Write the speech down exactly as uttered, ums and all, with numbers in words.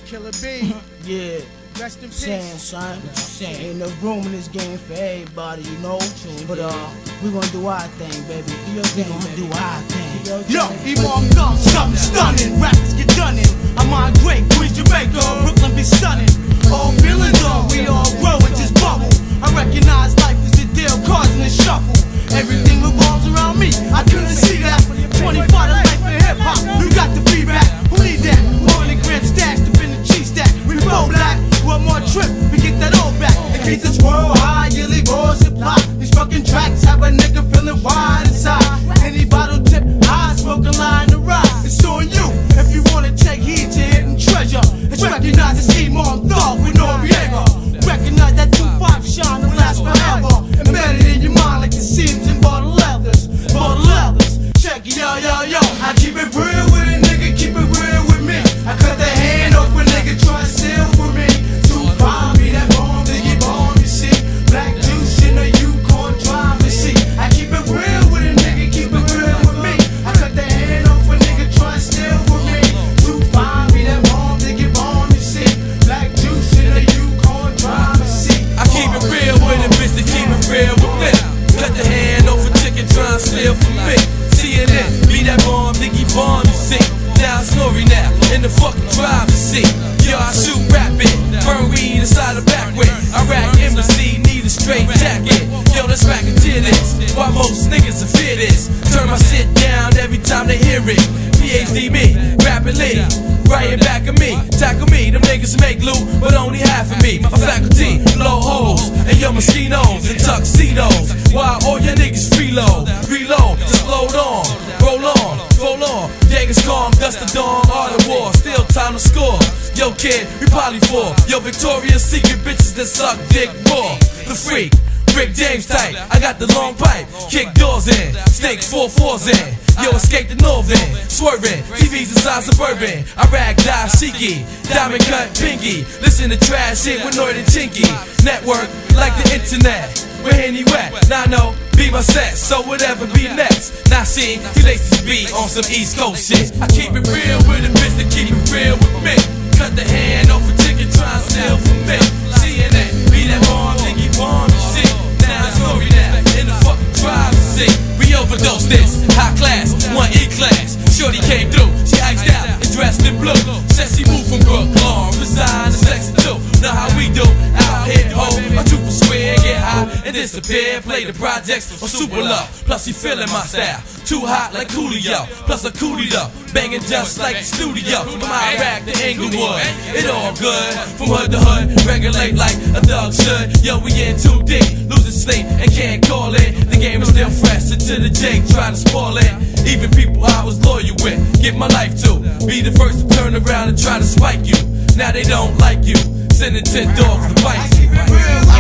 Killer B. Yeah. Rest in peace. Saying, son, saying, ain't no room in this game for everybody, you know. But uh, we gonna do our thing, baby. Do your thing, we gonna do our thing. Yo, Emon Gum, something stunning. Rappers get done in. I migrate, Queens, Jamaica, Brooklyn be stunning. All feelings on, we all grow and just bubble. I recognize life is a deal, cards in the shuffle. Everything revolves around me. I couldn't see that. twenty-five to life in hip hop. You got the feedback. Who need that? More than grand stashed up in the cheese stack. We flow black. One more trip, we get that all back. And keep this world high, yearly raw supply. These fucking tracks have a nigga feeling wide inside. Any bottle tip high, smoking line to ride. It's on you if you wanna take heed to hidden treasure. It's recognize it's Emon Thug with Noriega. Recognize that two five shine and last forever. Embedded in your mind like the seams in bottle leathers. Bottle leathers. Check it, yo, yo, yo. I keep it real with a nigga, keep it real with me. I cut the hand off a nigga try to steal from me. Two five me that bomb, they get bomb, you see. Black juice in a Yukon drive, you see. I keep it real with a nigga, keep it real with me. I cut the hand off a nigga try to steal from me. Two five me that bomb, they get bomb, you see. Black juice in a Yukon drive, you see. I keep it real with a bitch that keep it real with me. Cut the hand off a chicken trying to steal from me. C N N, be that bomb, Diggy bomb, you see. Now it's Nori now, in the fucking drive, you see. Yo, I shoot rapid, burn weed inside the back way. I rack embassy, need a straight jacket. Yo, let's rack it to this. Why most niggas are fear this? Turn my shit down every time they hear it. P H D me, rapidly, right in back of me. Tackle me, them niggas make loot, but only half of me. My faculty, blow holes, and your mosquitoes and tuxedos. While all your niggas reload, reload, just load on, roll on, roll on. Jaegers calm, dust the dawn, art of war, still time to score. Yo kid, we poly four. Yo Victoria's Secret bitches that suck dick raw. The freak, Rick James type. I got the long pipe, kick doors in, snake four fours in. Yo escape the northern, swerving, T Vs inside suburban. I rag die cheeky, diamond cut pinky. Listen to trash shit with Nord and Chinky. Network like the internet. Where Henny wet, now I know, be my set, so whatever be next. Now see, he laces beat on some East Coast shit. I keep it real with a bitch that keep it real with me. Cut the hand off a chicken trying to steal from me. C N N, be that bomb, Diggy bomb, you see. Now it's Nori now, in the fucking drive, you see. We overdosed this, high class, one E class. Shorty came through, she iced out and dressed in blue. Said she moved from Brooklyn, resigned to sexy too. Know how we do, out here, ho, a two for square, get high and disappear. Play the projects on super love, plus she feeling my style. Too hot like Coolio, plus a coolie though. Banging just like the studio, from Iraq to Inglewood. It all good, from hood to hood, regulate like a thug should. Yo, we in too deep, losing sleep and can't call it. The game is still fresh until the Jake try to spoil it. Even people I was loyal with, give my life to. Be the first to turn around and try to spike you. Now they don't like you, sending ten dogs to bite you.